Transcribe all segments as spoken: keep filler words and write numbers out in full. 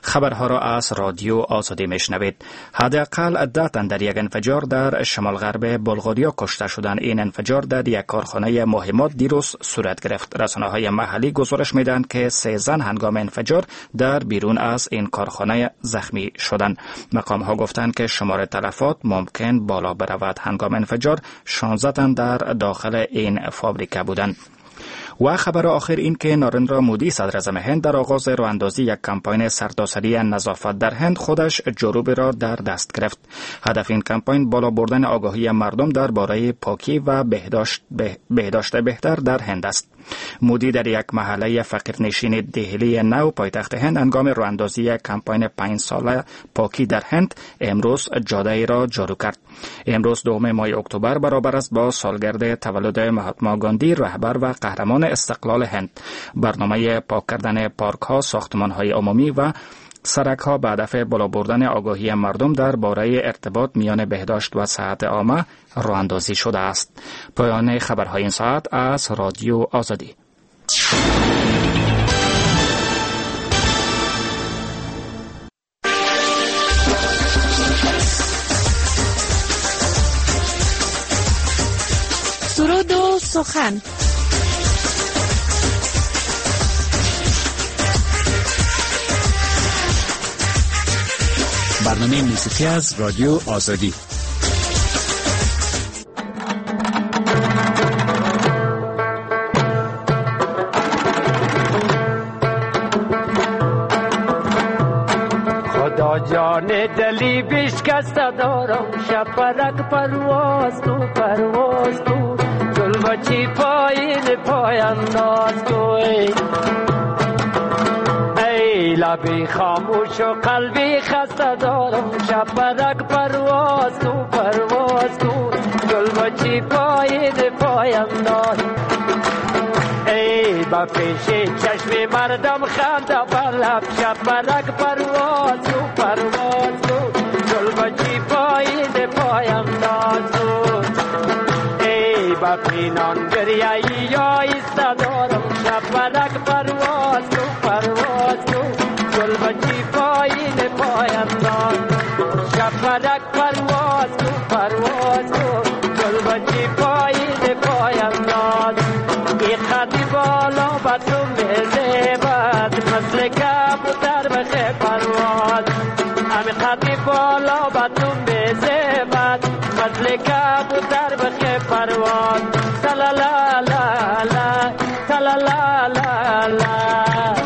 خبرها را از رادیو آزادی میشنوید. حداقل ده تن در یک انفجار در شمال غرب بلغاریا کشته شدند. این انفجار در یک کارخانه مهمات دیروز صورت گرفت. رسانه‌های محلی گزارش میدهند که سه زن هنگام انفجار در بیرون از این کارخانه زخمی شدند. مقام‌ها گفتند که شمار تلفات ممکن بالا برود. هنگام انفجار شانزده تن در داخل این فابریکه بودند. و خبر آخر این که نارندرا مودی صدر اعظم هند در آغاز راهاندازی یک کمپاین سرتاسری نظافت در هند خودش جروب را در دست گرفت. هدف این کمپاین بالا بردن آگاهی مردم درباره پاکی و بهداشت بهداشت بهتر در هند است. مودی در یک محله فقیرنشین دهلی نو پایتخت هند هنگام راهاندازی یک کمپاین پنج ساله پاکی در هند امروز جاده را جارو کرد. امروز دوم ماه اکتبر برابر است با سالگرد تولد مهاتما گاندی، رهبر و قهرمان استقلال هند. برنامه پاک کردن پارک ها، ساختمان های عمومی و سرک ها به هدف بالا بردن آگاهی مردم درباره ارتباط میان بهداشت و صحت عامه راهاندازی شده است. پایان خبرهای این ساعت از رادیو آزادی. سرود و سخن. برنامه موسیقی از رادیو آزادی. خدا جان دلی بشکسته دارم، شب پرک پرواز تو پرواز تو، گلبچی پایین پای انداز تو. ای لبی خاموش و قلبی خسته دارم، شب پرک پرواز تو پرواز تو، گلبچی پایین پای انداز. ای با پیش چشم مردم خنده بر لب، شب پرک پرواز تو پرواز تو، گلبچی پایین پای انداز تو. ای با پینان گریایی یا ایسته دارم، شب پرک پرواز تو پرواز تو، گلبچی پایین پای انداز. شب پرک پرواز تو پرواز تو، گلبچی پایین پای انداز. ای خطی بالا با تو میزیبد، مثل کبوتر بخی پرواز. امی خطی بالا با تو میزیبد، مثل کبوتر بخی پرواز. تلالا لا لا تلالا لا لا.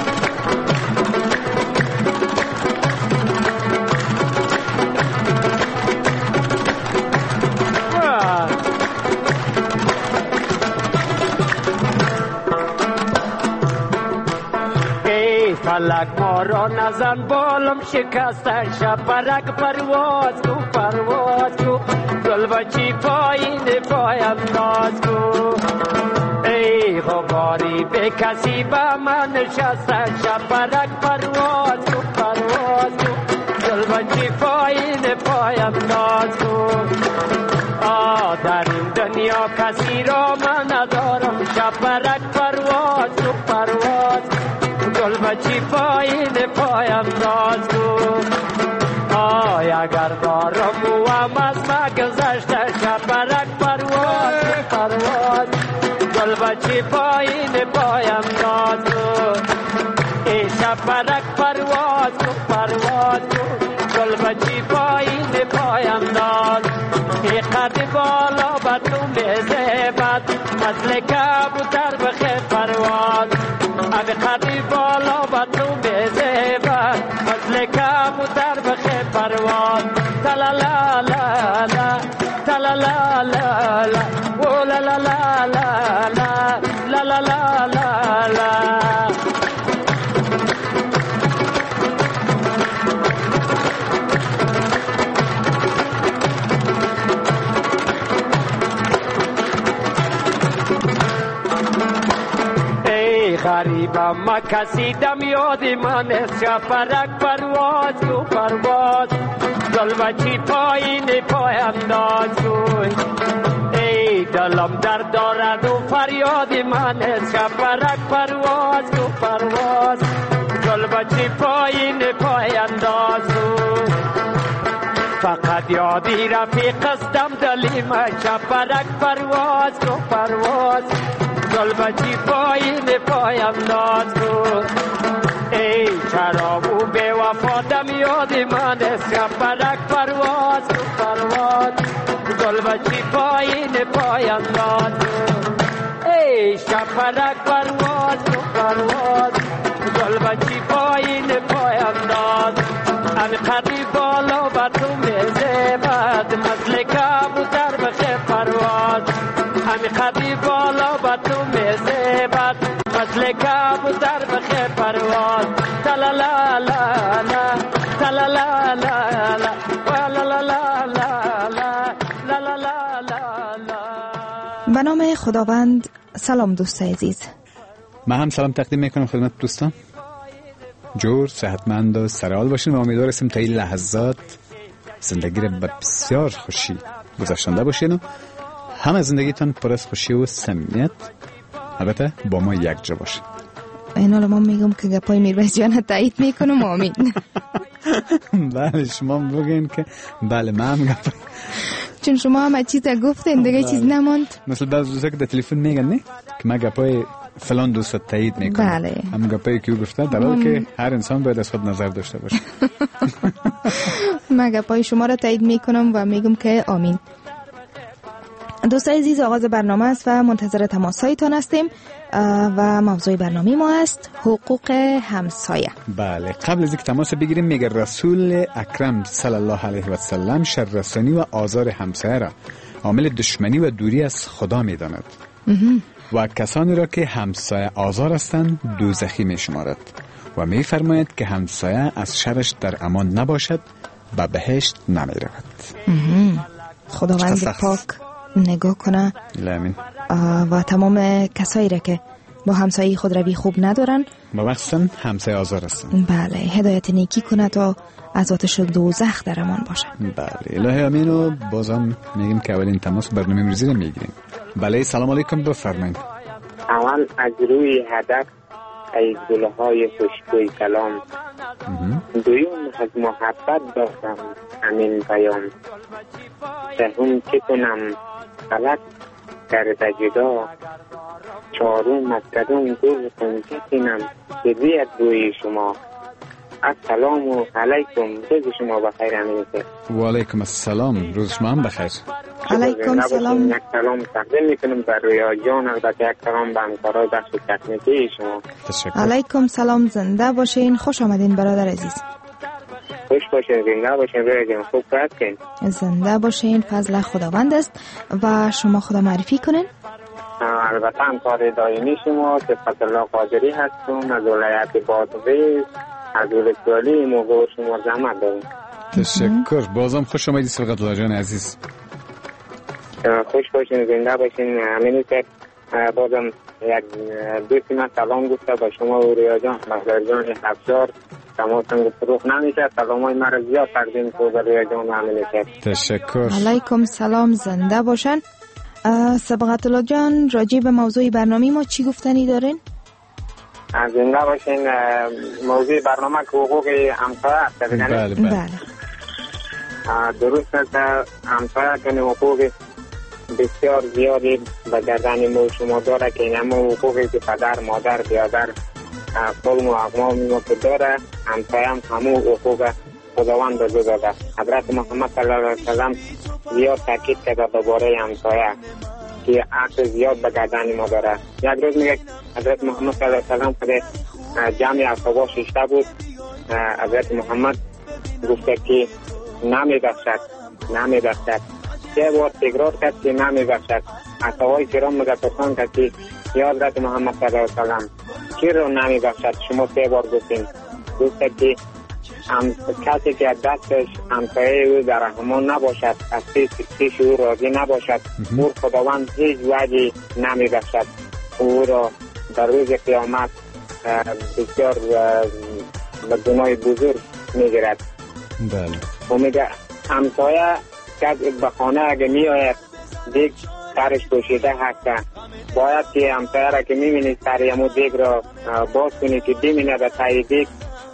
فلک ما را نزن بالم شکسته، شب پرک پرواز کو پرواز کو، گلبچی پایین پای انداز کو. ای غباری به کسی با من نشسته، شب پرک پرواز کو پرواز کو، گلبچی پایین پای انداز کو. آ در این دنیا کسی را من ندارم، شب پرک پرواز کو پرواز، گلبچی پایین پای انداز کو. آی اگر دارم و هم از ما گذشته، شب پرک پرواز پرواز، گلبچی پایین پای انداز کو. ای شب پرک پرواز پرواز، گلبچی پایین پای انداز. ای قد بالا با تو میزیبد، مثل کبوتر بخی پرواز. ابی قدی بالا با تو میزیبد، مثل کبوتر بخی پرواز. تلالا لا لا تلالا لا لا او لا لا لا لا لا لا لا لا لا. غریبم ما کسی دم یاد من است، شب پرک پرواز کو پرواز، گلبچی پایین پای انداز کو. ای دلم درد دارد و فریاد من است، شب پرک پرواز کو پرواز، گل بچی پایین پای اندازو فقط یادی رفیق استم دلیم چپرک پرواز کو پرواز گل بچی پایین پای اندازو ای چرابو بے وفا دم یادی من چپرک پرواز کو پرواز گل بچی پایین پای اندازو ای چپرک پرواز کو پرواز گل بچی پایین پای انداز انقدی بالا و تو میزبد مثل کبوتر بشه پرواز انقدی بالا و تو میزبد مثل کبوتر بشه پرواز تلالا لا لا تلالا لا لا لا لا لا لا لا. به نام خداوند. سلام دوست عزیز، من هم سلام تقدیم میکنم خدمت دوستان. جور صحتمند و سرحال باشین و امیدوار هستیم تا این لحظات زندگی را به بسیار خوشی گذشتنده باشین و همه زندگیتان پر از خوشی و صمیمیت، البته با ما یک جا باشین. این حالا ما میگم که گپای میرویس جان تایید میکنم. آمین. بله شما بگین که بله من هم گپ، چون شما هم چیز گفتین دیگه چیز نماند. مثل بعض دوستا که در تلفن میگن نه که من گپای فلان دوست تایید میکنم. بله. هم گپایی که او گفته در حالی که هر انسان باید از خود نظر داشته باشه. من گپای شما را تایید میکنم و میگم که آمین. دوستای عزیز، آغاز برنامه است و منتظر تماسهایتان هستیم و موضوع برنامه ما است حقوق همسایه. بله، قبل از اینکه تماس بگیریم میگه رسول اکرم صلی الله علیه و سلم شررسانی و آزار همسایه را عامل دشمنی و دوری از خدا میداند و کسانی را که همسایه آزار هستند دوزخی میشمارد و میفرماید که همسایه از شرش در امان نباشد و بهشت نمیرود. خداوند پاک نگاه کنه و تمام کسایی را که با همسایه خود روی خوب ندارن و مخصوصا همسایه آزار هستن، بله هدایت نیکی کنه تا از آتش دوزخ در امان باشه. بله الهی امین. و بازم میگیم که اولین تماس برنامه امروزی رو میگیریم. بله سلام علیکم، بفرمایید. اول از روی هدف از گلهای خوشبوی کلام، دویم از محبت داشتم همین پیام، سوم که کنم غلط کرده جدا، چهارم از کدوم گل کنجی کنم که بیاد روی شما. السلام علیکم، روز شما بخیر. امینه. و علیکم السلام، روز شما هم بخیر. علیکم سلام. یک سلام تقدیم میکنم بر رویا جان، البته یک سلام به همکارای بخش تکنیکی شما. تشکر. علیکم سلام، زنده باشین، خوش آمدین برادر عزیز. خوش باشین، زنده باشین، رویا جان خوب هستین. زنده باشین، فضل خداوند است. و شما خدا معرفی کنین. البته همکار دائمی شما صفت الله قادری هستم از ولایت بادغیس، از ولسوالی موقع شما زحمت داریم. تشکر. بازم خوش آمدید صفت الله جان عزیز. خوش باشین، زنده باشین. همینی که بازم یک دوستی من سلام گفته با شما و ریا جان مقدر جان افشار تماسم فروخ نمیشه، سلام های مرا زیاد تقدیم کو به ریا جان. همینی که تشکر. علیکم سلام، زنده باشن. سبقت الله جان راجع به موضوع برنامه ما چی گفتنی دارین؟ زنده باشین. موضوع برنامه که حقوق همسایه است. بله بله. درست است، همسایه کنه حقوق بسیار زیادی به گردن ما شما داره که این همه حقوقی که پدر مادر بیادر قوم و اقوام ما که داره، همسایه هم همه حقوق خداوند رو داده. حضرت محمد صلی الله علیه و سلم زیاد تاکید کرده درباره همسایه که حق زیاد به گردن ما داره. یک روز میگه حضرت محمد صلی الله علیه و سلم که جمع اصحاب ششته بود، حضرت محمد گفته که نمیبخشد نمیبخشد سه بار تکرار کرد که نمیبخشد. اصحابای کرام میگه پرسان کرد که یا حضرت محمد صلی الله علیه و سلم چرا نمیبخشد شما سه بار گفتین؟ گفته که هم کسی که دستش همسایه او در امان نباشد، از پیش او راضی نباشد، او خداوند هیچ وجهی نمیبخشد، او را در روز قیامت بسیار به گناه بزرگ میگیرد. بله. و میگه همسایه که به خانه اگه می آید دیگ سرش پوشیده هسته، باید که همسایه را که میبینید سر یمو دیگ را باز کنی که ببینه به تایی دیگ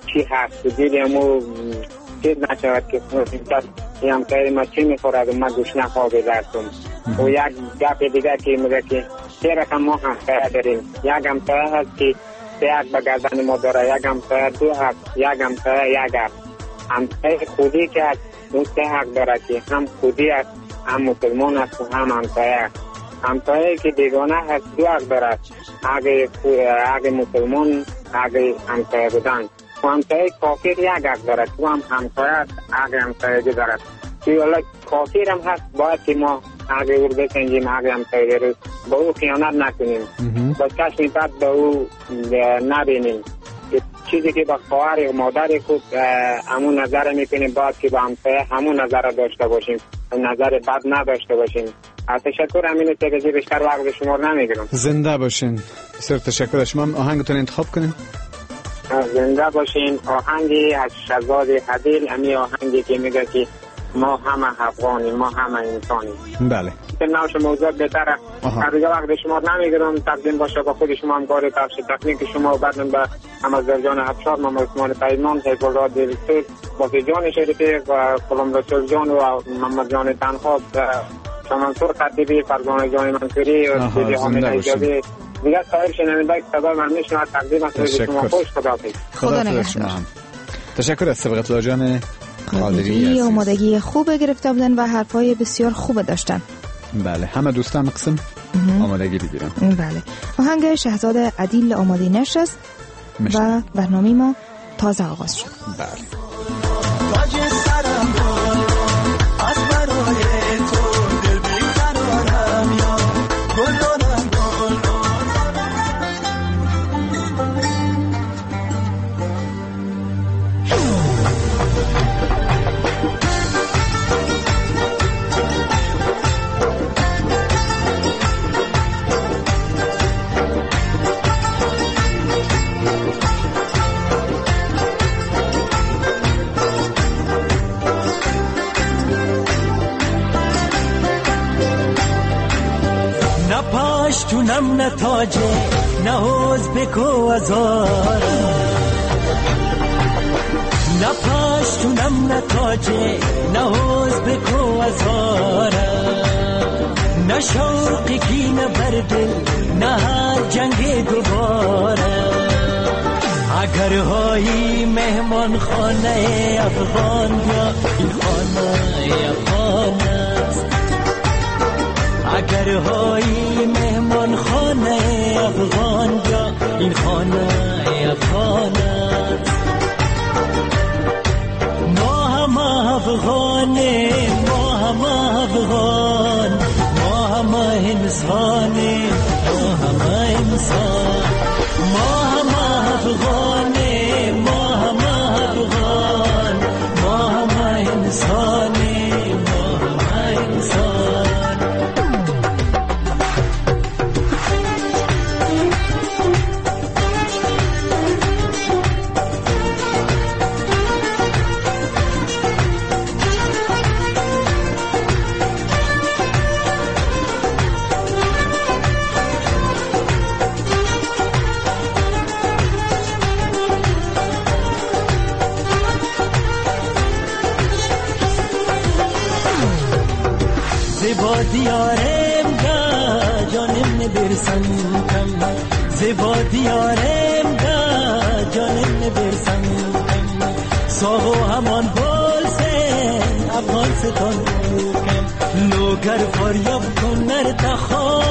چی هست دیدی امو چیز نشود که این همسایه ما چی میخورد و ما گوش نخواه بزرسم و یک گپ دیگر که میگه که سه رقم ما همسایه داریم. یک همسایه هست که یک به گردن ما داره، یک همسایه دو هست، یک همسایه یک هست. همسایه خودی که هست اون سه حق داره که هم خودی هست، هم مسلمان هست و هم همسایه هست. همسایه که بیگانه هست دو حق داره، حق مسلمان، حق همسایه بودن. و همسایه کافر یک حق داره، تو هم همسایه هست، حق همسایه داره. که حالا کافر هم هست باید که ما حق او رو بسنجیم، حق همسایه رو با او خیانت نکنیم، با چشم بد با او نبینیم. چیزی که با خواهر و مادر خود همون نظر میکنیم باید که با همسایه همون نظر داشته باشیم، نظر بد نداشته باشیم. تشکر. امین تگزی بیشتر وقت شما رو نمیگیرم. زنده باشین. بسیار تشکر. شما آهنگتون انتخاب کنین. زنده باشین. آهنگی از شهزاد حدیل، امی آهنگی که میگه که ما همه افغانیم، ما همه انسانیم. بله. نوش موضوع بهتره. هر روز وقت شما رو نمیگیرم. تقدیم باشه با خود شما همکار تفش تکنیک شما و بعدم به همزدر جان افشار، محمد عثمان پیمان، حیف الله دیرستور، بافی جان شریفی و کلام رسول جان و محمد جان تنخواب، شمانسور خطیبی، فرزانه جان منصوری و دیدی حامد ایجابی. دیگه سایر شنونده که صدا من میشنوه. تقدیم از شما خوش. خداحافظ. خدا نگهدار. تشکر از سبقت الله جان قادری. آمادگی خوب گرفته بودن و حرفای بسیار خوب داشتن. بله، همه دوستان قسم آمادگی بگیرن. بله. آهنگ شهزاد عدیل آماده نشست و برنامه ما تازه آغاز شد. بله. پاشتونم نتاجه نهوز بکو ازار، نپاشتونم نتاجه نهوز بکو ازار، نشوقی کی نبردل نه جنگ دوباره. اگر هایی مهمان خانه افغان یا این خانه افغان است، اگر هایی مهمان خانه افغان یا این خانه افغان است. ما هم افغانه، ما هم افغان، ما هم انسانه، ما هم انسان. ما هم افغانه، ما هم افغان، ما هم انسانه، ما هم انسان. زیبا دیارم دا جانم نبرسن کم، زیبا دیارم دا جانم نبرسن کم، ساغو همان بولسن افغان ستان کم، لوگر فریاب کن نرتخار،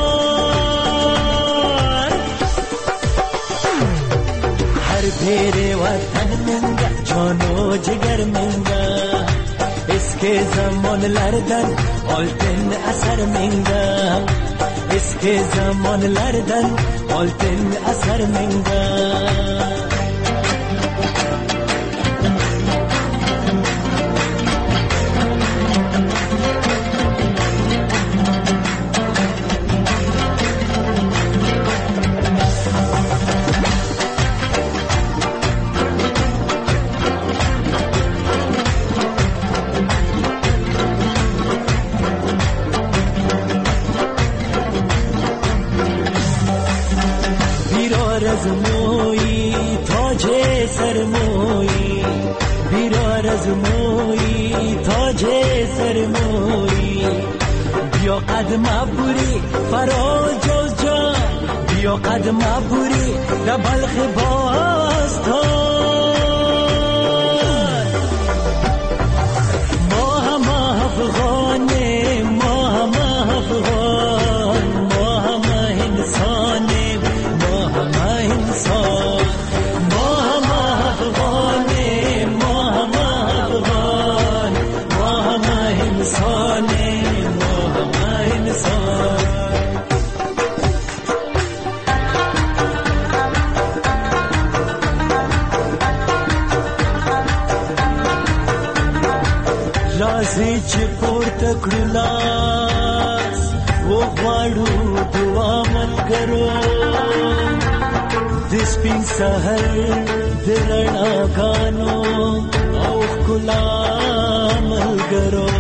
هر پیر وطن منگه جانو جگر منگه، اسکی زمان لردن آلتن اثر منگه، اسکی زمان لردن آلتن اثر منگه. از موی از موی تاج سرموی بیا قدم عبوری فراج جز جان بیا قدم عبوری در بلخ باستان ما هم افغانه ما هم افغان ما هم انسانه ما هم انسان ما هم افغانه ما هم افغان ما هم انسانه ما هم انسان لازی چې پورته کړو لاس وغواړو دعا ملګرو د سپین سحر د رڼاګانو او ښکلا ملګرو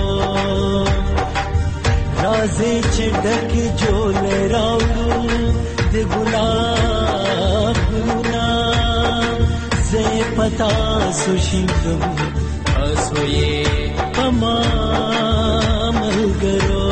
راځئ چې ډکې جولې راوړو د ګلاب ګلونه زه یې په تاسو شیندم تاسو یې ما ملګرو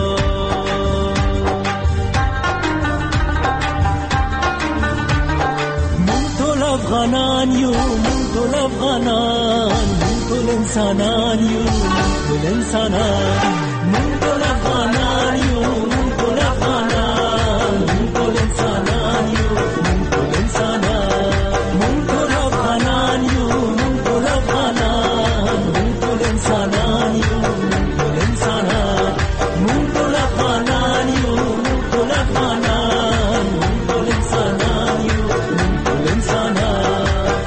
مونږ ټول افغانان یو مونږ ټول افغانان مونږ ټول انسانان یو مونږ ټول انسانان مونږ ټول افغانان یو مونږ ټول افغانان مونږ ټول انسانان یو مونږ ټول انسانان مونږ ټول افغانان یو مونږ ټول افغانان مونږ ټول انسانان یو مونږ ټول انسانان مونږ ټول افغانان یو مونږ ټول افغانان مونږ ټول انسانان یو مونږ ټول انسانان.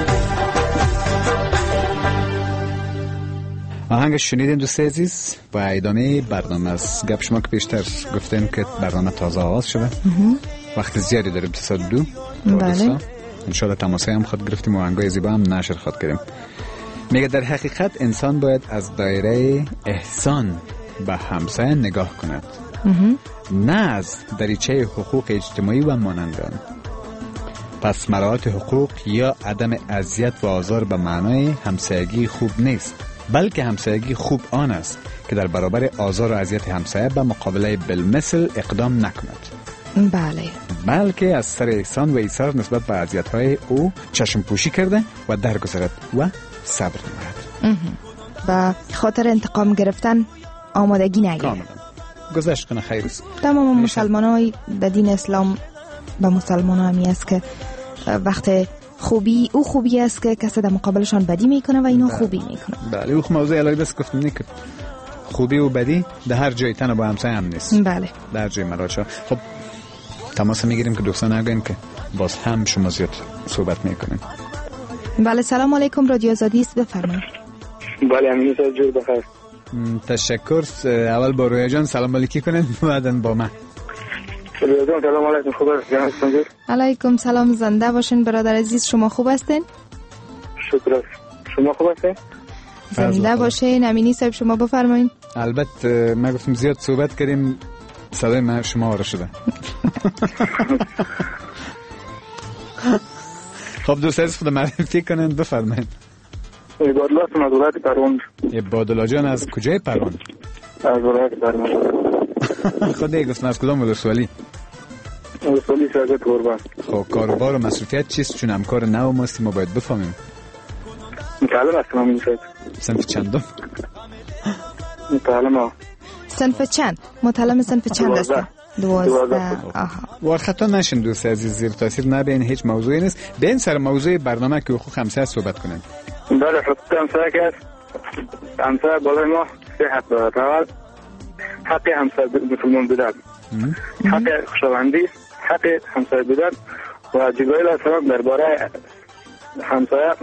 آهنگ شنیدیم دوست عزیز و ادامه برنامه است. گپ شما که بیشتر گفتیم که برنامه تازه آغاز شده وقت زیادی داریم تا ساعت دو بله انشاءالله تماسه هم خود گرفتیم و آهنگای زیبا هم نشر خود کردیم. میگه در حقیقت انسان باید از دایره احسان به همسایه نگاه کند نه از دریچه حقوق اجتماعی و مانندان. پس مراعات حقوق یا عدم اذیت و آزار به معنای همسایگی خوب نیست، بلکه همسایگی خوب آن است که در برابر آزار و اذیت همسایه به مقابله بالمثل اقدام نکند، بله، بلکه از سر احسان و ایثار نسبت به اذیت‌های او چشم پوشی کرده و درگذرد و صبر نماید و خاطر انتقام گرفتن آمادگی نگیره. کاملا گذشت کنه. خیر است. تمام مسلمانای در دین اسلام به مسلمان همی است که وقت خوبی او خوبی است که کسی در مقابلشان بدی میکنه و اینو خوبی میکنه. بله، او موضوع علاوه است گفتم نیک خوبی و بدی در هر جای تن با همسایه هم نیست. بله، در جای مراجعه. خب تماس میگیریم که دوستان نگن که باز هم شما زیاد صحبت میکنین. بله، سلام علیکم، رادیو آزادی است، بفرمایید. بله، امین صاحب جور بخیر. تشکر. اول با رویا جان سلام علیکی کنین بعداً با من. رویا جان سلام علیکم، خوب هستین؟ علیکم سلام، زنده باشین برادر عزیز. شما خوب هستین؟ شکر. شما خوب هستین؟ زنده باشین. امینی صاحب شما بفرمایید. البته ما گفتم زیاد صحبت کردیم، صدای من شما آره شده. خب دوست عزیز خود معرفی کنن بفرمایید. عبادالله هستم از ولایت پروان. عبادالله جان از کجای پروان؟ از ولایت پروان. خودی گفتم از کدام ولسوالی؟ ولسوالی سرزد قربان. خب کاروبار و مصروفیت چیست؟ چون همکار نو ماستی ما باید بفهمیم. متعلم هستم امین صاحب. صنف چندم؟ متعلم ها. صنف چند؟ متعلم صنف چند هستم؟ دوازده. آها. وارخطا نشین دوست عزیز، زیر تاثیر نبین، هیچ موضوعی نیست. بین سر موضوع برنامه که حقوق همسایه صحبت کنیم. بله، حقوق همسایه که همسایه بالای ما سه حق دارد. اول حق همسایه مسلمان بودن، حق خوشاوندی، حق همسایه بودن و جبرائیل علیه السلام درباره همسایه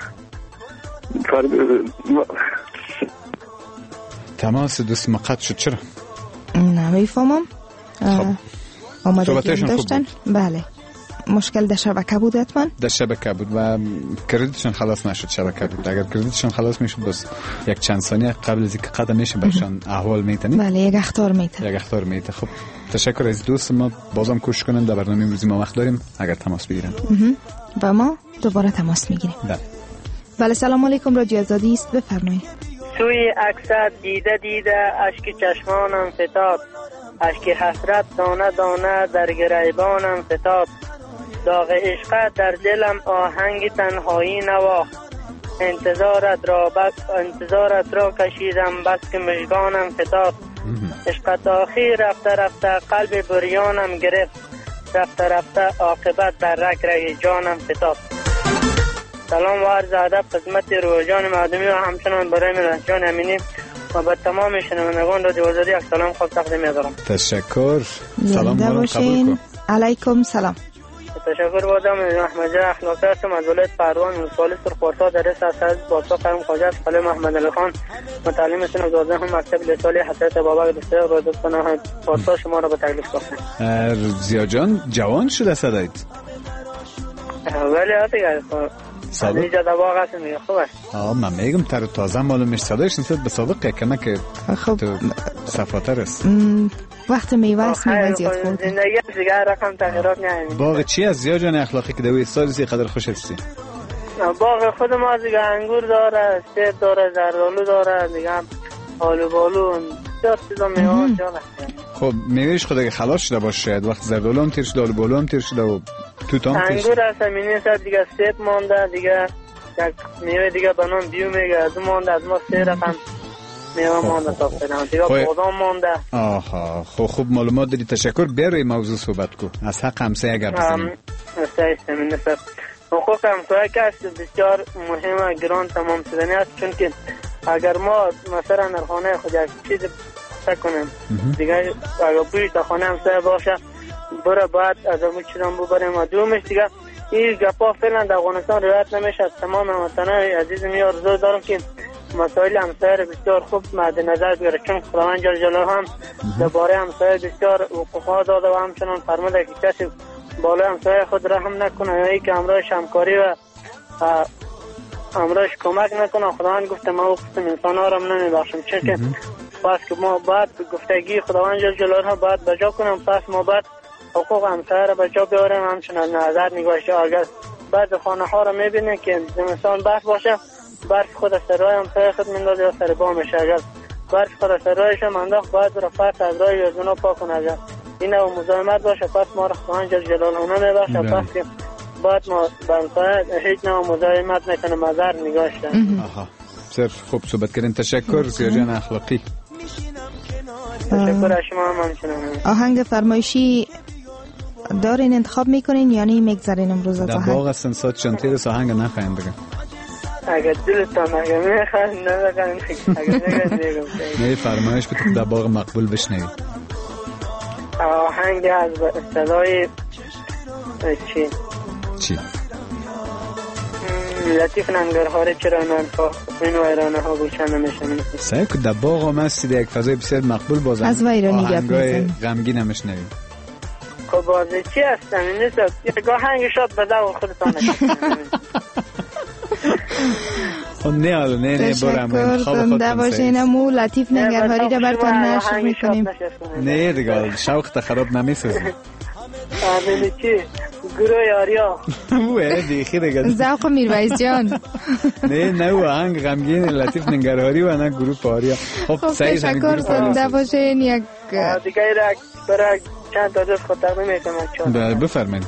تماس دوست مقطع شد. چرا؟ نمیفهمم. خب آمادگی داشتن؟ بله. مشکل در شبکه بود حتما؟ در شبکه بود و کردیتشون خلاص نشد. شبکه بود. اگر کردیتشون خلاص میشد بس یک چند ثانیه قبل از اینکه قدم میشه برشان احوال میتنی. بله، یک اخطار میته. یک اخطار میته. خب تشکر از دوست. ما بازم کوشش کنیم در برنامه امروزی ما وقت داریم اگر تماس بگیرن و ما دوباره تماس میگیریم. بله. بله سلام علیکم، رادیو آزادی است، بفرمایید. سوی عکست دیده دیده اشک چشمانم فتاد، اشک حسرت دانه دانه در گریبانم فتاد، داغ عشقت در دلم آهنگ تنهایی نواخت، انتظارت را بس انتظارت را کشیدم بس که مژگانم فتاد، عشقت آخی رفته رفته قلب بریانم گرفت، رفته رفته عاقبت در رگ رگ جانم فتاد. سلام و عرض ادب خدمت روزجان مردمی و همچنان برای ملت‌جان امینی و به تمام شنوندگان رادیو آزادی یک سلام خاص تقدیم می‌کنم. تشکر. سلام باشین. علیکم سلام. تشکر بودم احمد جان اخلاقی هستم از ولایت پروان ولسوالی سرخورتا در رئیس اساس باشا قائم خواجه خلیل محمد علی خان متعلم سن دوازده هم مکتب لسوالی حضرت بابا دسته و دوستان پاسا شما را به تکلیف گفتم. زیا جان جوان شده صدایت؟ ولی دیگه سابق اینجا دواغ هست میگه خوبه. آه من میگم تر تازه معلومش صدایش نسبت به سابقه کمک خب تو صفاتر است. وقت میوه است میوه زیاد خورد. زندگی دیگه رقم تغییرات نمی‌بینه. باغ چی از زیا جان اخلاقی که دوی استادی قدر خوش هستی؟ باغ خود ما دیگه انگور داره، سیب داره، زردآلو داره، دیگه آلو بالو دست چیزا میوه جاله. خب میوهش خود اگه خلاص شده باشه شاید وقت زردآلو هم تیر شده، آلو بالو هم تیر شده و توت هم تیر شده. انگور هست همینه سر دیگه سیب مانده، دیگه یک میوه دیگه به نام بیو میگه از اون مانده، از ما سه رقم میوه مانده تا فعلا دیگه بادام مانده. آها خب خوب معلومات داری، تشکر. برای موضوع صحبت کو از حق همسایه اگر بزنیم. همسایه همینه سر حقوق همسایه که است بسیار مهم گران تمام شدنی است، چون که اگر ما مثلا در خانه خود یک چیز فکر کنیم دیگه اگر بوی تا خانه همسایه باشه برای بعد از اون چیزان ببریم و دومش دیگه این گپا فعلا در افغانستان روایت نمیشه. تمام هموطنان عزیز می آرزو دارم که مسائل همسایه رو بسیار خوب مد نظر بگیره، چون خداوند جل جلاله هم درباره همسایه بسیار حقوق داده و همچنان فرموده که کسی بالای همسایه خود رحم نکنه یا ای که امرایش همکاری و امرایش کمک نکنه. خداوند گفته ما حقوق انسان ها رو نمیبخشم، چون که پس که ما بعد گفتگی خداوند جل جلاله بعد بجا کنم، پس ما بعد حقوق همسایه رو بجا بیاریم. همچنان نظر نگاشه اگر بعد خانه ها رو میبینه که زمستان برف باشه برف خود از سرای همسایه خود میندازه یا سر بامش، اگر برف خود از سرایش هم انداخت باید رو فرد از رای یزونا پاک کنه. اگر این او مزاحمت باشه پس ما رو خداوند جل جلاله نمیبخشه، پس که بعد ما به همسایه هیچ نوع مزاحمت نکنه مزار نگاش داریم. آها صرف خوب صحبت کردین، تشکر زیا جان اخلاقی. تشکر از شما هم همچنان. آهنگ فرمایشی دارین انتخاب میکنین یعنی میگذارین امروز از آهنگ؟ در باغ هستن سات چانتیر از آهنگ نخواهیم بگم. اگر دلتان اگر میخواین نبگم اگر نگم نه فرمایش بتون در باغ مقبول بشنوید. آهنگ از صدای چی؟ چی؟ لطیف ننگرهاره چرا ننفا این ویرانه ها گوشن نمیشنم. سعی که در باغ هم هستید یک فضای بسیار مقبول بازم از ویرانی گپ میزن غمگین نمیشنوید. خب بازی چی هستم این نیست یک آهنگ شاد به دو خودتان نه حالا نه نه برم خواب خودتون باشین. امو لطیف ننگرهاری را برتان نشر میکنیم. نه دیگه شوق تا خراب نمیسازیم. آمینی چی؟ گروه یاریا اوه دیخی دیگه ذوق میرویس جان. نه نه آهنگ غمگین لطیف ننگرهاری و نه گروه پاریا. خب سعی تشکر زنده باشین. یک دیگه را برای چند تا دوست خود تقدیم میکنم چون بفرمایید.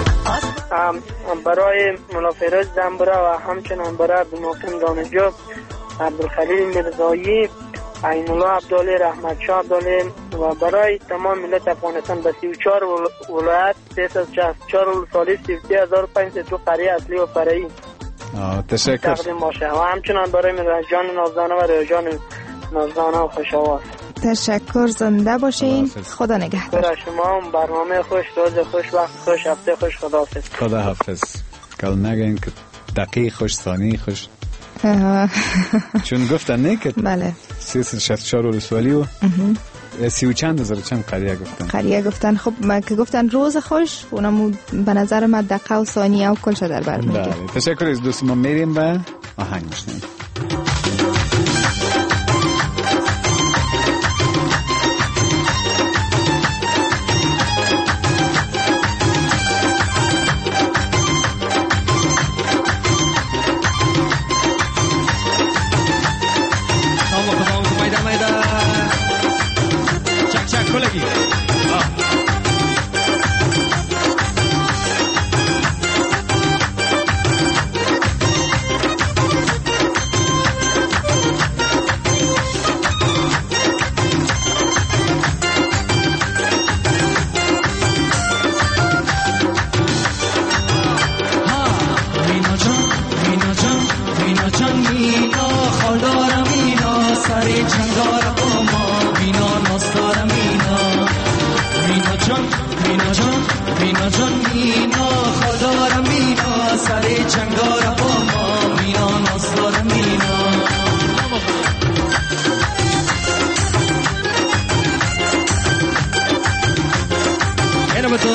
برای ملافیروز زنبورا و همچنان برای بناکم دانشجو عبدالخلیل مرزایی، عین الله عبدالی، رحمت شاه عبدالی و برای تمام ملت افغانستان به سی و چهار ولایت سیصد و شصت و چهار ولسوالی سی و سه هزار و پانصد و دو قریه اصلی و فرعی تشکر تقدیم باشه و همچنان برای ملت جان نازدانه و ریاجان نازدانه و خوش‌آواز. تشکر زنده باشین. خدا نگهدار. برای شما هم برنامه خوش، روز خوش، وقت خوش، هفته خوش. خدا حافظ. خدا حافظ. کل نگین که دقیق خوش، ثانی خوش. چون گفتن نه که بله سیصد و شصت و چهار ولسوالی و سی و چند هزار چند قریه گفتن قریه گفتن. خب ما که گفتن روز خوش اونم به نظر من دقیقه و ثانیه و کلش در بر میگه. بله تشکر از دوست ما. میریم و آهنگ میشنیم. مینا خال دارم مینا سر جنگار با ما مینا ناز دارم مینا مینا جان مینا جان مینا جان مینا خال دارم مینا سر جنگار با ما مینا ناز دارم مینا اینو تو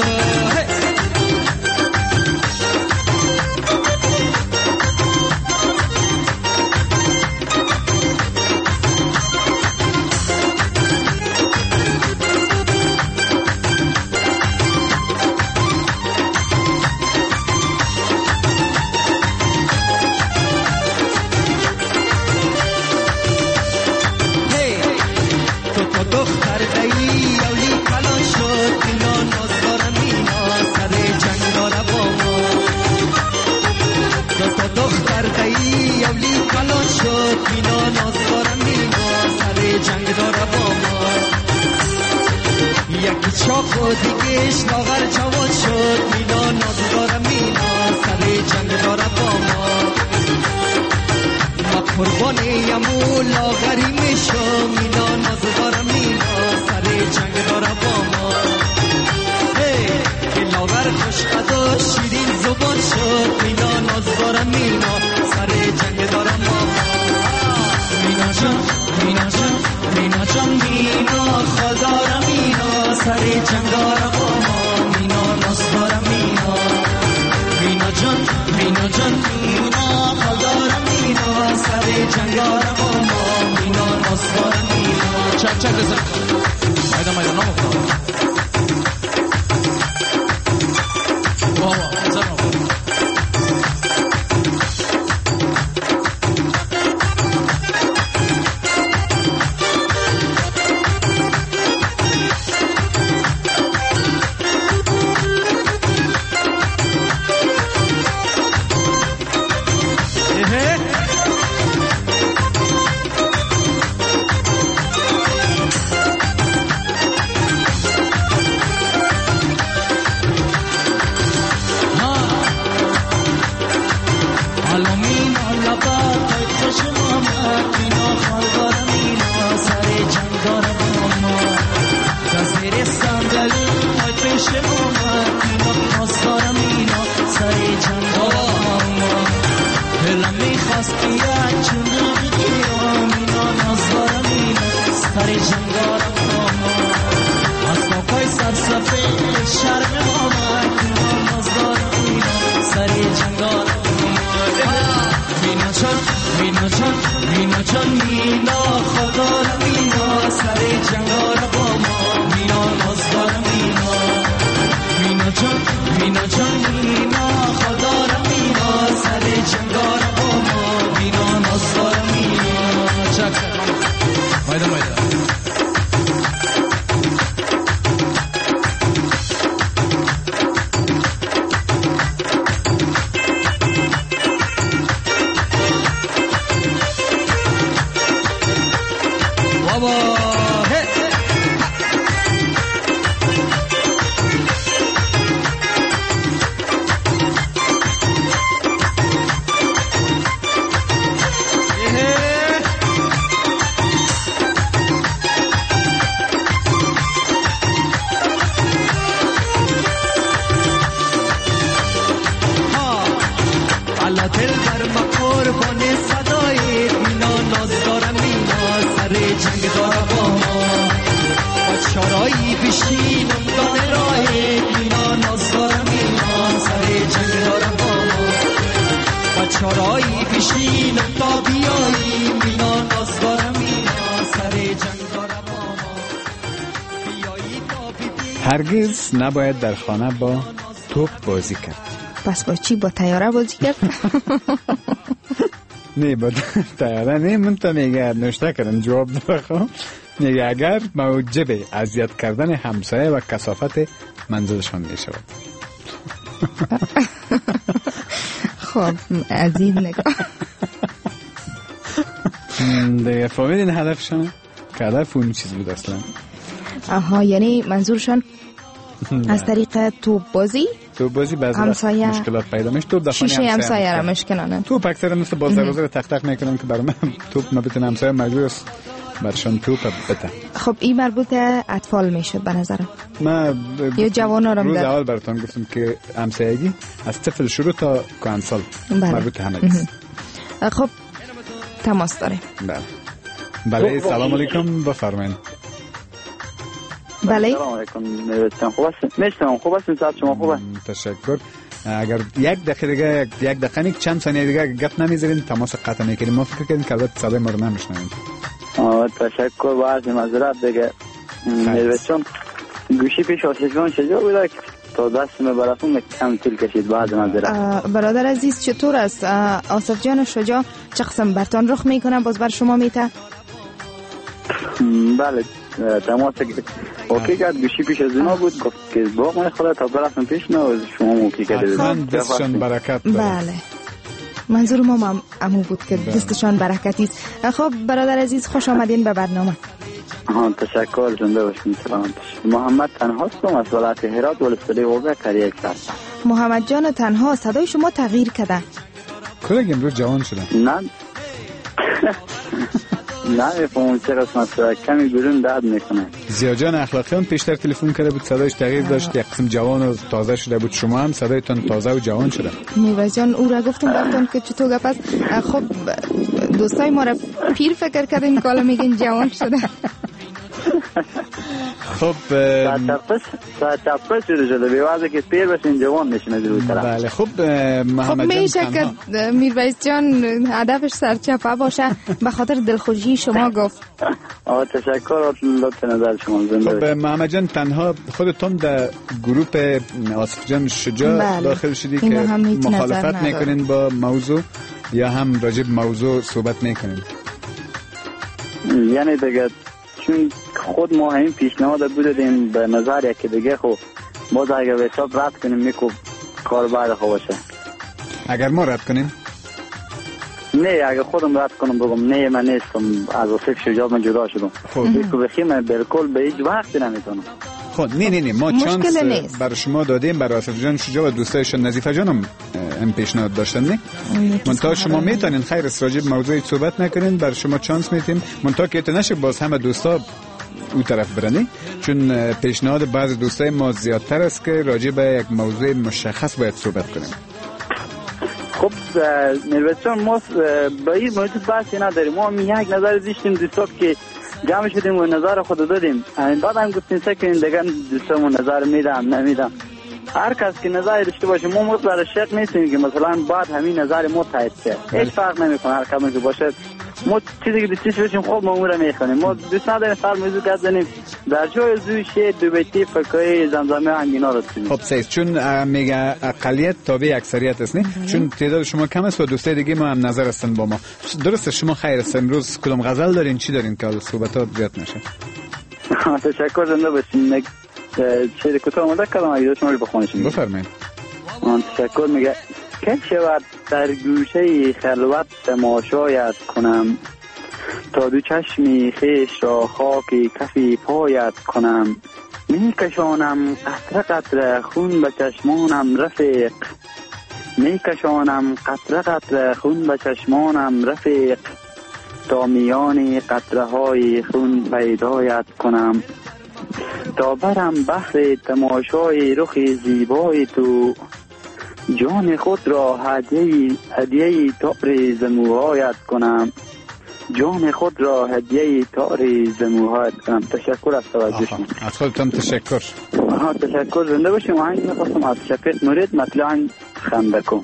چاکو دیگهش لاغر جوان شد مینا ناز دارم مینا سر جنگ دارم با ما ما قربانیم و لاغری میشم مینا ناز دارم مینا سر جنگ دارم با ما که لاغر خوشقدر شیرین زبان شد مینا ناز دارم مینا سر جنگ دارم با ما مینا جان مینا جان مینا جان مینا خال دارم مینا سر جنگ دارم با ما مینا ناز دارم مینا مینا جان مینا جان مینا خال دارم مینا سر جنگ دارم با ما مینا ناز دارم مینا چک چک بزن مایدا مایدا نامو بابا بزن هرگز نباید در خانه با توپ بازی کرد. پس با چی؟ با تیاره بازی کرد؟ نه با تیاره نه. من تا میگه نوشته کردم جواب بخوام. میگه اگر موجب اذیت کردن همسایه و کثافت منزلشان میشود. خب از این نگاه دیگه فهمیدین هدفشان؟ که هدف اون چیز بود اصلا. آها، یعنی منظورشان از طریق توپ بازی توپ بازی بعضی همسایه مشکلات پیدا میشه. توپ دفعه شیشه همسایه را مشکنانه. توپ اکثرا مثل بازدروازه رو تق تق میکنن که برای من توپ نبتونه همسایه مجبور است برشان توپ بده. خب این مربوط اطفال میشد به نظرم. ما یا جوانا رو روز اول براتون گفتم که همسایگی از طفل شروع تا کانسال مربوط همه است. خب تماس داریم. بله بله سلام علیکم بفرمایید. بله سلام علیکم. میرسم خوب است. میشتم خوب است. صحت شما خوبه؟ تشکر. اگر یک دقیقه دیگه یک دقیقه چند ثانیه دیگه گپ نمیذارین تماس قطع میکنیم. ما فکر کردیم که البته صدای ما رو نمیشنوید. آه تشکر. بعضی معذرت دیگه میرسم گوشی پیش آسفجان شجاع بوده تا دست براتون کم طول کشید. بعضی معذرت. برادر عزیز چطور است؟ آصف جان شجاع چه قسم برتان رخ میکنه باز بر شما میته؟ بله تماس اوکی کرد. گوشی پیش از اینا بود گفت که باق من خدا تا براتون پیش نه شما موکی کرده. من دستشان برکت داره. بله منظور ما هم امو بود که دستشان برکتی است. خب برادر عزیز خوش آمدین به برنامه. ها تشکر. زنده باشین. سلام. محمد تنها هستم از ولایت هرات ولسوالی اوبه کریک هستم. محمد جان تنها صدای شما تغییر کرده. کلگ امروز جوان شده. نه نه میفهمم چه قسمت کمی بیرون درد میکنه. زیاجان اخلاقیان پیشتر تلفن کرده بود صدایش تغییر داشت یک قسم جوان و تازه شده بود. شما هم صدایتون تازه و جوان شده. نیوز جان او را گفتم براتون که چطور گپ است. خب دوستای ما را پیر فکر کردین که حالا میگین جوان شده. خب تپس شده شده بیوازه که پیر بشین جوان نشینه دو طرف. بله خب محمد خب میشه که میرویس جان هدفش سرچپه باشه به خاطر دلخوشی شما گفت. آه تشکر لطف نظر شما. زنده خب محمد جان تنها خودتون در گروپ آصف جان شجاع بله. داخل شدی که مخالفت میکنین با موضوع یا هم راجع به موضوع صحبت میکنین؟ یعنی دیگه چون خود ما همین پیشنهاد بودیم به نظر یکی دیگه خب باز اگر به حساب رد کنیم میکو کار بعد خوب باشه. اگر ما رد کنیم؟ نه اگر خودم رد کنم بگم نه من نیستم از آصف شجاع من جدا شدم. خب بگو بخیم بالکل به هیچ وقت نمیتونم. خب نه نه نه ما چانس بر شما دادیم برای آصف جان شجاع و دوستایشون نظیفه جانم هم پیشنهاد داشتن نه منتها شما میتونین خیر راجع موضوعی صحبت نکنین بر شما چانس میتیم منتها که نشه باز همه دوستا او طرف برنی چون پیشنهاد بعض دوستای ما زیادتر است که راجع به یک موضوع مشخص باید صحبت کنیم. خب نوشتن ما با این موضوع بحثی نداریم. ما هم یک نظر داشتیم دوستا که جمع شدیم و نظر خود دادیم. بعد هم گفتیم سکن دیگه دوستامون نظر میدم نمیدم. هر کس که نظر داشته باشه ما مطلع شک نیستیم که مثلا بعد همین نظر ما تایید شه. هیچ فرق نمیکنه هر کمی که باشه. ما چیزی که دوستیش باشیم خب ما اون رو میخونیم. ما دوست نداریم فعل موضوع گذاریم در جای زوشه دو بیتی فکای زمزمه انگینا رو داریم. خب سیز چون میگه اقلیت تابع اکثریت است نه چون تعداد شما کم است و دوستای دیگه ما هم نظر هستن با ما. درسته شما خیر است امروز کدام غزل دارین چی دارین که صحبتات زیاد نشه؟ تشکر. زنده باشین. چه کوتاه اومده کلام اگه شما رو بخونید بفرمایید. من تشکر. میگه که شود در گوشه خلوت تماشایت کنم تا دو چشمی خیش را خاک کفی پایت کنم میکشانم قطره قطره خون به چشمانم رفیق میکشانم قطره قطره خون به چشمانم رفیق تا میان قطره های خون پیدایت کنم تا برم بحر تماشای رخ زیبای تو جان خود را هدیه هدیه تار زموهایت کنم جان خود را هدیه تار زموهایت کنم. تشکر از توجهتون. از خودتون تشکر. ها تشکر. زنده باشیم. آهنگ می‌خواستم از شفیق نورید مطلع خندکم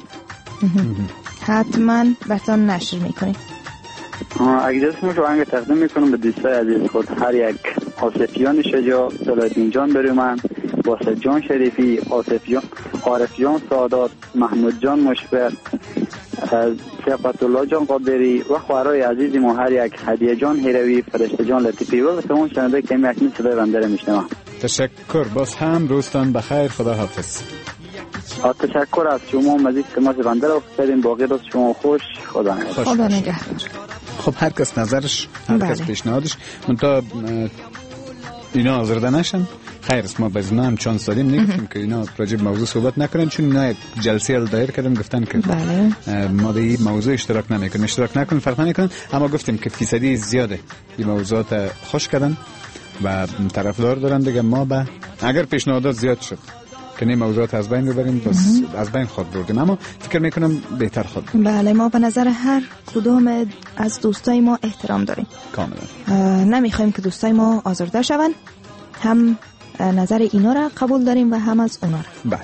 حتما براتون نشر میکنیم. اگه دست میشه آهنگ تقدیم میکنم به دوستای عزیز خود هر یک آصفیان شجاع سلایدین جان برومن واسه جان شریفی آصف جان عارف جان سادات محمود جان مشفق صفت الله جان قادری و خوارای عزیزی ما هر یک هدیه جان هیروی فرشته جان لطیفی و بسیمون شنده که می اکنی صدای بنده رو میشنم. تشکر. باز هم روزتان بخیر. خدا حافظ. تشکر از شما مزید که ما بنده رو افتادیم. باقی روز شما خوش. خدا نگهدار. خدا نگهدار. خب هر کس نظرش هر کس پیشنهادش منتها اینا آزرده نشن خیر ما باز ما هم چانس دادیم نگفتیم که اینا راجع به موضوع صحبت نکنن، چون اینا جلسه ال دایر کردن گفتن که بله ما به این موضوع اشتراک نمیکنیم، اشتراک نکنن فرق نمیکنن، اما گفتیم که فیصدی زیاده این موضوعات خوش کردن و طرفدار دارن دیگه. ما به اگر پیشنهادات زیاد شد که این موضوعات از بین ببریم بس از بین خود بردیم، اما فکر میکنم بهتر خود. بله ما به نظر هر کدوم از دوستای ما احترام داریم کاملا، نمیخوایم که دوستای ما آزرده شون، هم نظر اینا را قبول داریم و هم از اونا را. بله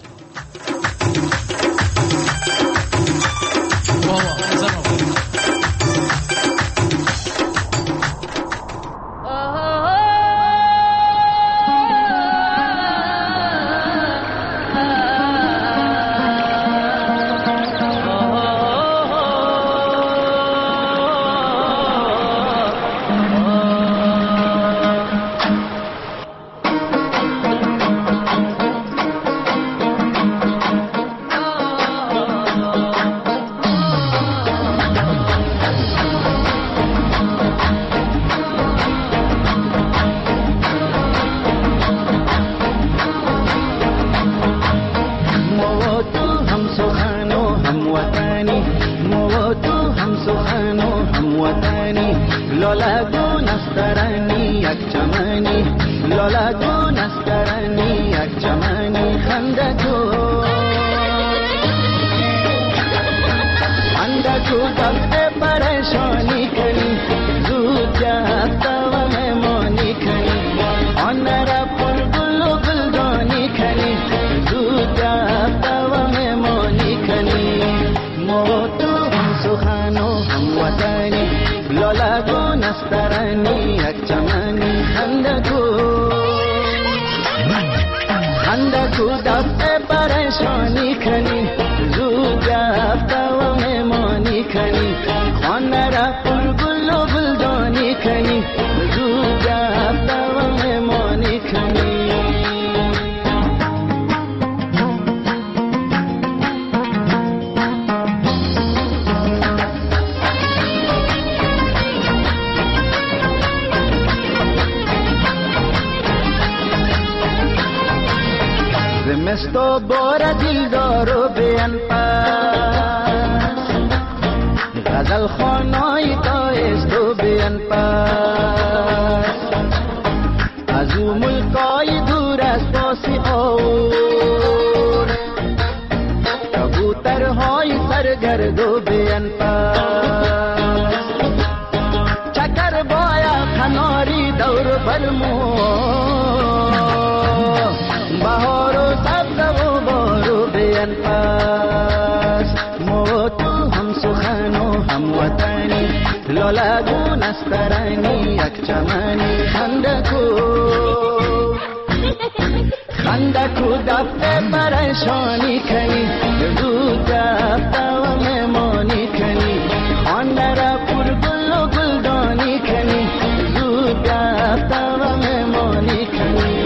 زمستو بار دلدارو بیان پاس، غزل خانای تایستو بیان پاس، از او ملکای دور از پاسی آور، کبوترهای سرگردو بیان پاس، چکر بایا کناری دور برمو، بهار و سبز و بارو بیان پاس، مو تو هم سخن و هم وطنی، لالا نسترانی یک چمنی، خندکو خندکو دفته پریشانی کنی، زود دفته و مهمانی کنی، خانه را پر گل و گلدانی کنی، زود دفته و مهمانی کنی.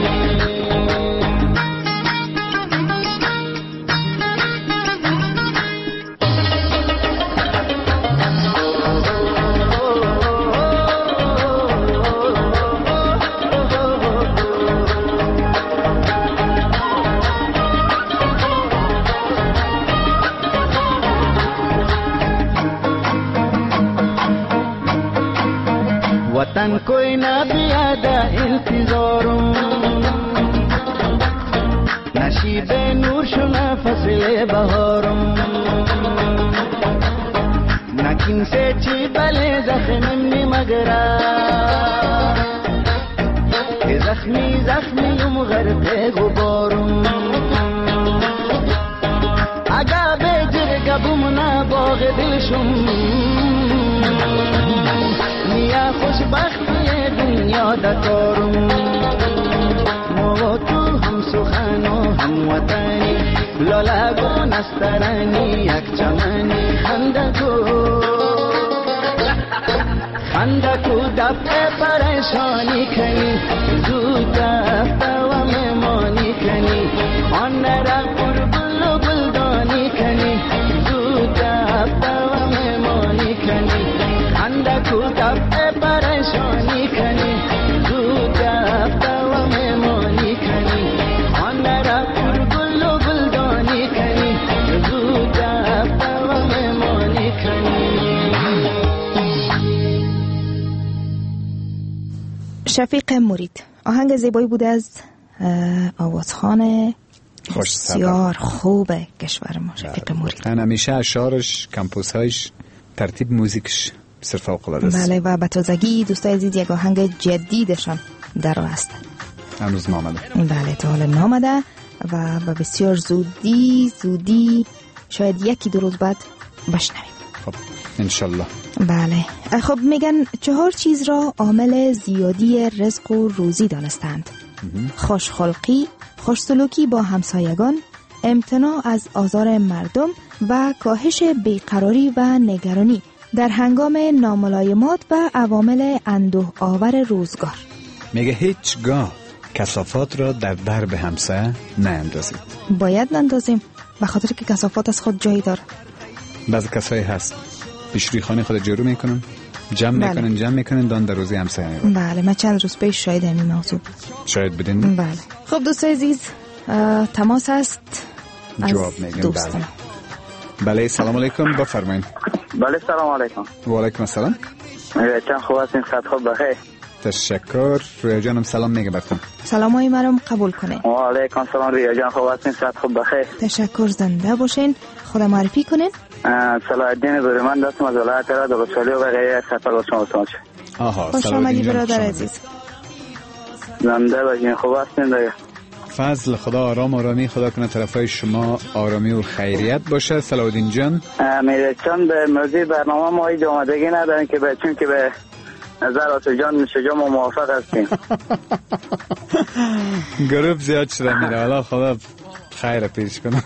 वतन कोई ना बियादा इंतजारों, नशीबे नूर शुना फसले बहारों, नकिन से ची बले जख्मी मगरा, के जख्मी जख्मी युम गरते गुबारों, आगा बेजर गबुमना बाग दिलशुम, نیا خوشبختی دنیا دکارم، ما تو هم سخن و هم وطنی، لالا نسترانی یک چمنی، خندکو خندکو دفعه پریشانی کنی، زود دفعه و مهمانی کنی، آن را پر گل و گلدانی کنی، زود دفعه و مهمانی کنی، خندکو دفعه پریشانی کنی، زود دفعه و مهمانی کنی. شفیق مرید. آهنگ زیبایی بود از آوازخوان بسیار خوب کشور ما، شفیق مرید. همیشه اشعارش، کمپوزهایش، ترتیب موزیکش بسیار فوق العاده است. بله و به تازگی دوستای عزیز یک آهنگ جدیدشان در راه است. هنوز نامده. بله تا حالا نامده و به بسیار زودی زودی شاید یکی دو روز بعد بشنویم. خب انشالله. بله. خب میگن چهار چیز را عامل زیادی رزق و روزی دانستند: خوشخلقی، خوشسلوکی با همسایگان، امتناع از آزار مردم و کاهش بیقراری و نگرانی در هنگام ناملایمات و عوامل اندوه آور روزگار. میگه هیچگاه کثافات را در درب همسایه ناندازید. باید نندازیم به خاطر که کثافات از خود جایی داره. بعضی کسایی هست پیش روی خانه خود جارو میکنن، جمع بله. میکنن جمع میکنن دان در روزی همسایه میبرن. بله من چند روز پیش شاید همین موضوع شاید بدین. بله. خب دوست عزیز تماس هست جواب میگن. بله. بله سلام علیکم بفرمایید. بله سلام علیکم. و علیکم السلام. چند خوب هستین؟ صحت خوب بخیر؟ تشکر. رویا جانم سلام میگه براتون. سلام های مرام قبول کنه. و علیکم سلام رویا جان، خوب هستین؟ صحت خوب بخیر؟ تشکر. زنده باشین. خدا معرفی کنین. صلاح الدین برومند دستم از ولایت راد و بسالی و بقیه سفر با شما سماچ. آها خوش آمدی برادر عزیز. زنده باشین. خوب هستین دیگه؟ فضل خدا، آرام آرامی خدا کنه طرفای شما آرامی و خیریت باشه. صلاح الدین جان میره چند به موضوع برنامه ما هیچ آمادگی نداریم که به چون که به نظر آتو جان شجاع ما موافق هستیم. گروپ زیاد شده میره، حالا خدا خیر پیش کنه.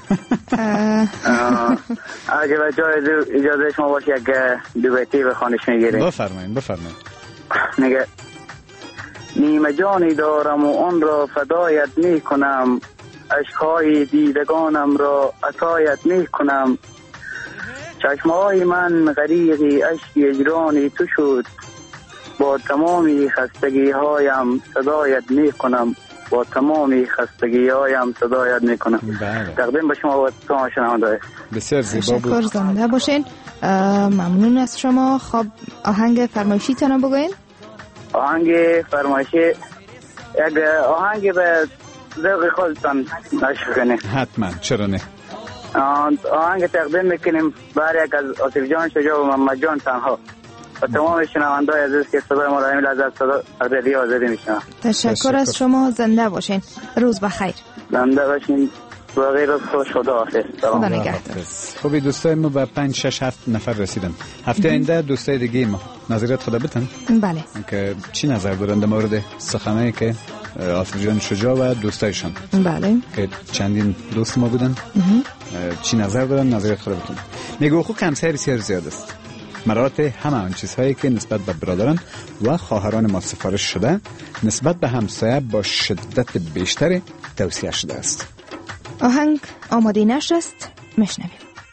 اگه به جای اجازه شما باشه یک دو بیتی به خانش میگیریم. بفرمایید بفرمایید. میگه نیمه جانی دارم و آن را فدایت می کنم، عشقهای دیدگانم را عطایت می کنم، چشمهای من غریقی عشقی اجرانی تو شد، با تمامی خستگی هایم صدایت می کنم، با تمامی خستگی هایم صدایت می کنم. بله. تقدیم به شما و تمام شنونده. بسیار زیبا بود. تشکر. زنده باشین. ممنون از شما. خب آهنگ فرمایشی تانو بگوین. آهنگ فرمایشی یک آهنگ به ذوق خودتان نشر کنید. حتما، چرا نه. آهنگ تقدیم میکنیم برای یک از آصف جان شجاع و محمد جان تنها و تمام شنونده‌های عزیز که صدای ما را همین لحظه صدا رادیو آزادی میشنوند. تشکر از شما. زنده باشین. روز بخیر. زنده باشین. و غیر از خوش خدا حافظ. خدا نگهدار. خوبی دوستای ما به پنج شش هفت نفر رسیدن. هفته آینده دوستای دیگه ما نظریات خدا بتن. بله. که چی نظر دارند در مورد سخنایی که آصف جان شجاع و دوستایشان. بله. که چندین دوست ما بودن. چی نظر دارن نظریات خدا بتن. میگه خو کمسای بسیار زیاد است. مرات همه آن چیزهایی که نسبت به برادران و خواهران ما سفارش شده نسبت به همسایه با شدت بیشتری توصیه شده است. آهنگ آماده نشر است. میشنویم.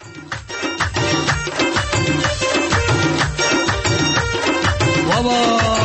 بابا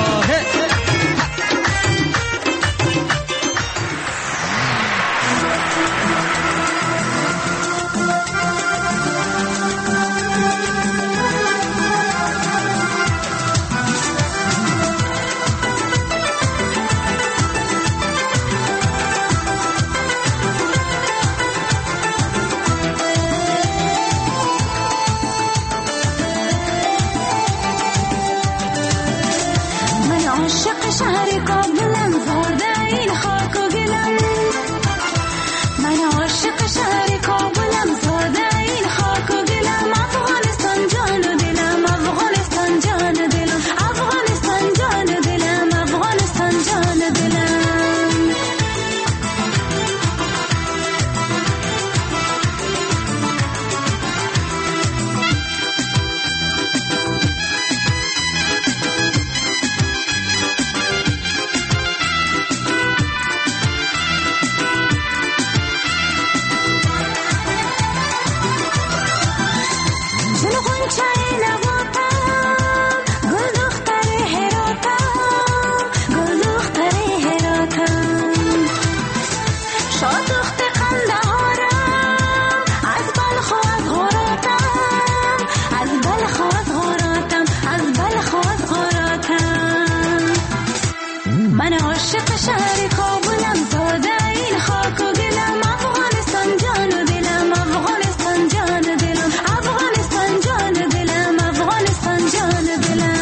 من عاشق شهر کابلم، زاده این خاک و دلم، افغانستان جان و دلم، افغانستان جان و دلم، افغانستان جان و دلم، افغانستان جان و دلم.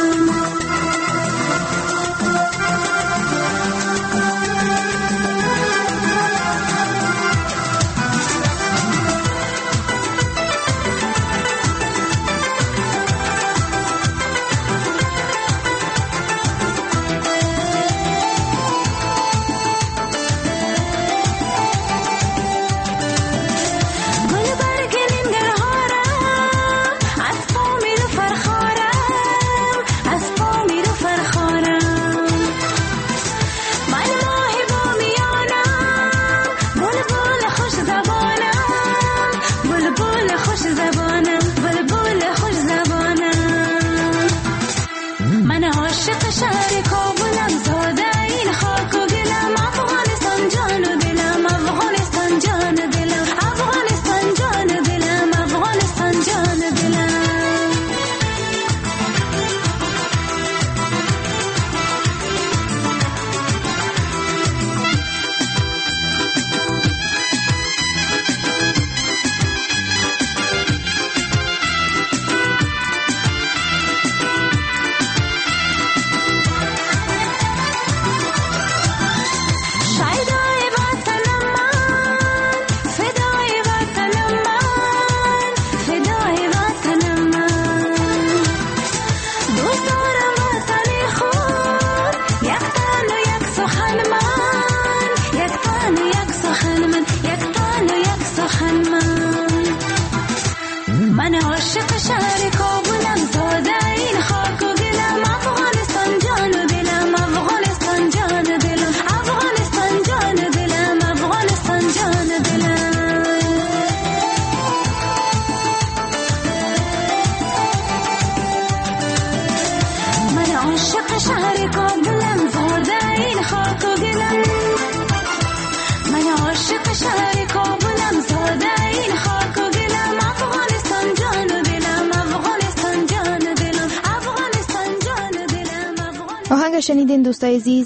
آهنگ شنیدین دوستای عزیز،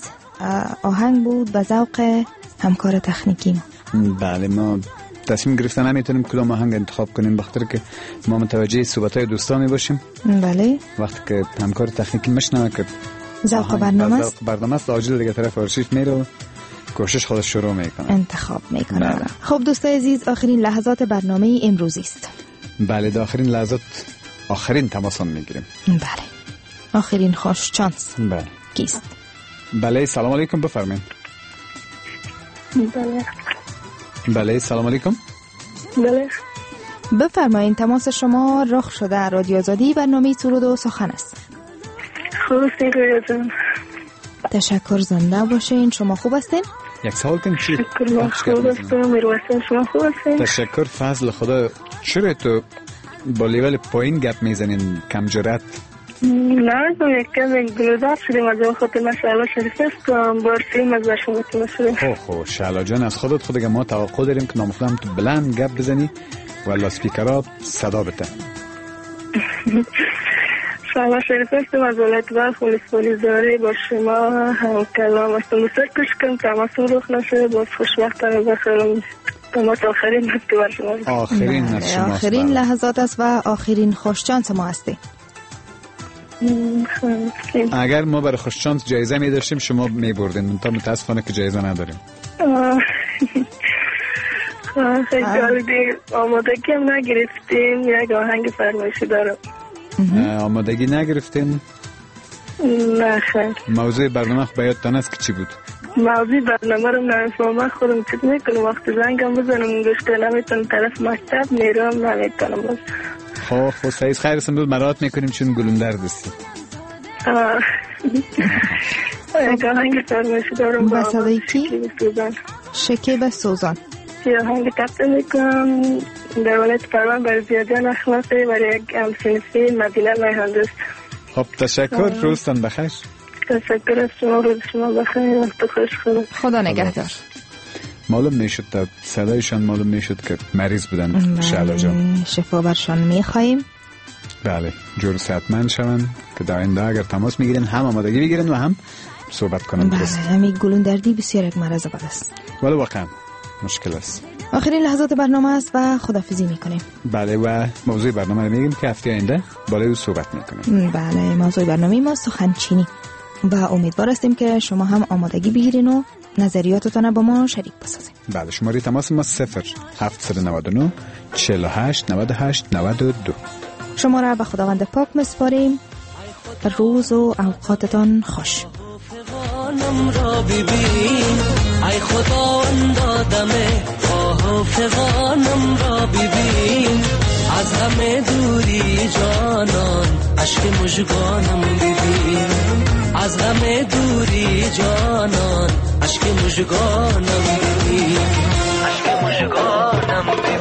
آهنگ بود به ذوق همکار تکنیکی ما. بله، ما تصمیم گرفتن نمیتونیم کدام آهنگ انتخاب کنیم بخاطر که ما متوجه صحبت‌های دوستان می باشیم. بله، وقتی که همکار تکنیکی مشنوه که ذوق برنامه است، ذوق برنامه است، عاجل دیگه طرف آرشیو میره، کوشش خودش شروع میکنه، انتخاب میکنه. بله. خب دوستای عزیز، آخرین لحظات برنامه امروزی است. بله، در آخرین لحظات آخرین تماسون میگیریم. بله، آخرین خوش چانس. بله. کیست؟ بله، سلام علیکم، بفرمایید. بله. بله، سلام علیکم. بله. بفرمایید، تماس شما رخ شده رادیو آزادی، برنامه سرود و سخن است. خوب هستین؟ تشکر، زنده باشین. شما خوب هستین؟ یک سوال کنم چی؟ من خوب هستم. میروسین، شما خوب هستین؟ تشکر، فضل خدا. چرا تو با لیول پایین گپ میزنین، کم جرأت؟ نه، تو یک کم گلودار شدیم از اون خاطر من شعلا شریف هستم، بارسیم از شما تو شدیم. خب خب شعلا جان، از خودت خود ما توقع داریم که نامفهوم تو بلند گپ بزنی و لاسپیکرات صدا بده. شعلا شریف هستم از ولایت بلخ، ولسوالی زاری. با شما هم کلام هستم. دوست کش کم تماس رخ نشه، باز خوشبختانه بخیرم. تماس آخرین است که بر شما. آخرین از شما. آخرین لحظات است و آخرین خوشچانس ما هستی. اگر ما برای خوشچانس جایزه می داشتیم شما می بردین، منتها متاسفانه که جایزه نداریم. خیلی جالبی. آمادگی هم نگرفتیم، یک آهنگ فرمایشی دارم. آمادگی نگرفتیم؟ نه خیر. موضوع برنامه خب یادتان است که چی بود؟ موضوع برنامه رو نمیفهمم، خودم چیز میکنم، وقتی زنگم بزنم گوشته نمیتونم، طرف مکتب میرم نمیتونم. باز خب خب سعید خیر است، امروز مراحت میکنیم چون گلوندر دستی. آه یک آهنگ فرمایشی دارم با صدای کی؟ شکیب سوزان. یه آهنگ تقدیم میکنم در ولایت پروان برای زیادیان اخلاقی، برای یک همسنفی مدینه مهندس. خب تشکر، روزتان بخیر. تشکر از شما، روز شما بخیر، وقت خوش. خدا خدا نگهدار. معلوم میشد تا صدایشان معلوم میشد که مریض بودن. شعلا جان، شفا برشان میخواییم. بله، جور صحتمند شون که در آینده اگر تماس میگیرن هم آمادگی بگیرن و هم صحبت کنم. بله، همین گلون دردی بسیار یک مرض بد است، ولی واقعا مشکل است. آخرین لحظات برنامه است و خداحافظی میکنیم. بله و موضوع برنامه رو میگیم که هفته آینده بالای او صحبت میکنیم. بله، موضوع برنامه ما سخنچینی و امیدوار هستیم که شما هم آمادگی بگیرین و نظریاتتان با ما شریک بسازین. بله، شماره تماس ما صفر هفت نه نه چهل و هشت نود و هشت نود و دو. شما را به خداوند پاک مسپاریم. روز و اوقاتتان خوش. را ببین ای خداوند دم آه فغانم را ببین، از همه دوری جانان عشق مژگانم ببین، از همه دوری جانان عشق مژگانم ببین، عشق مژگانم ببین.